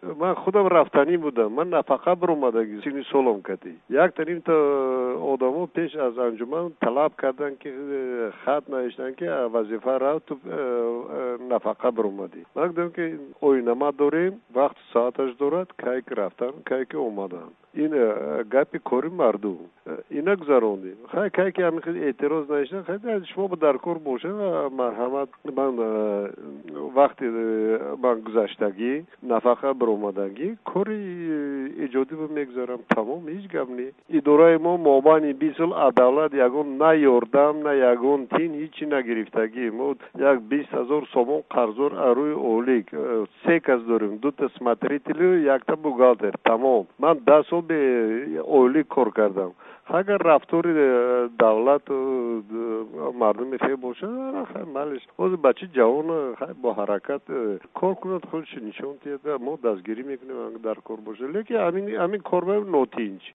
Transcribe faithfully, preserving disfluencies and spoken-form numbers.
من خودم رفتنی بودم. من نفقه بر اومدگی سینی سولم کردی. یک تنیم تا آدمو پیش از انجمن طلب کردن که خط نوشتن که وظیفه را تو نفقه بر اومدی. من گفتم که اوینما داریم، وقت ساعتش دارد، کی که رفتن کی که اومدن. این گپی کاری مردم اینا گذروندیم. خیلی کی که همین اعتراض نشدن، خیلی شما با در کار باشه مرحمت. من وقتی من گذشتگی نفقه بر اومدگی کاری ایجادی رو میگذارم، تمام هیچ گپ نی. اداره ما مابین بیست سال عدالت یگون نه یاردم نه یگون تین هیچی نگرفتگی. ما یک بیست هزار سومون قرضور اروی اولیک سه کس داریم، دو تا سمتریتلی یک تا بوگالتر. تمام من ده سال به اولیک کار کردم. اگر رفتار دولت و مردم خیلی باشه خیلی مالش از بچه جوان خیلی با حرکت کار کنند، خودش نشون میده. ما دستگیری میکنیم در کار باشه، لیکن همین همین کار به نوتینج